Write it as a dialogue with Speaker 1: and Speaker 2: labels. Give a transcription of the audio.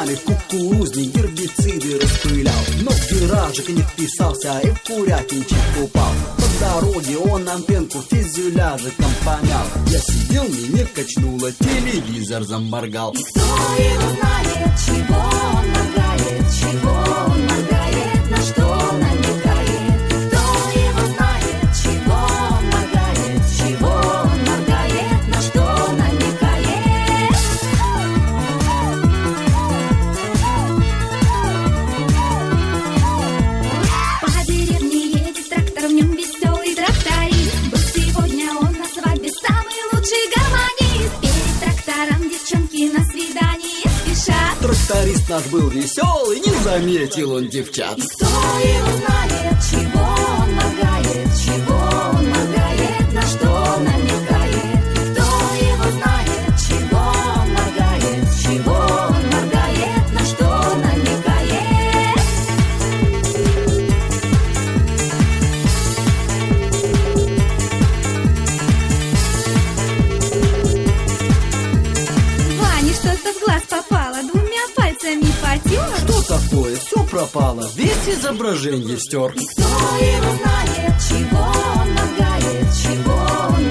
Speaker 1: нами в кукурузник гербициды распылял. Но в гаражик не вписался и в курятничек упал. По дороге он антенку фюзеляжиком помял. Я сидел, меня качнуло, телевизор заморгал.
Speaker 2: И кто его знает, чего он моргает, чего он моргает, на что намекает. Кто его знает, чего он моргает, чего он моргает, на что намекает. По деревне едет трактор, в нем веселый тракторист. Был сегодня он на свадьбе самый лучший гармонист. Перед трактором девчонки на свидание спешат.
Speaker 1: Тракторист наш был веселый, не заметил он девчат.
Speaker 2: И кто его знает, чего он моргает, чего он моргает, на что намекает. И кто его знает, чего он моргает, чего он моргает, на что намекает. Ване что-то в глаз попало, двумя пальцами потер.
Speaker 1: Что такое? Все пропало, весь изображение стер.
Speaker 2: И кто его знает, чего он моргает, чего он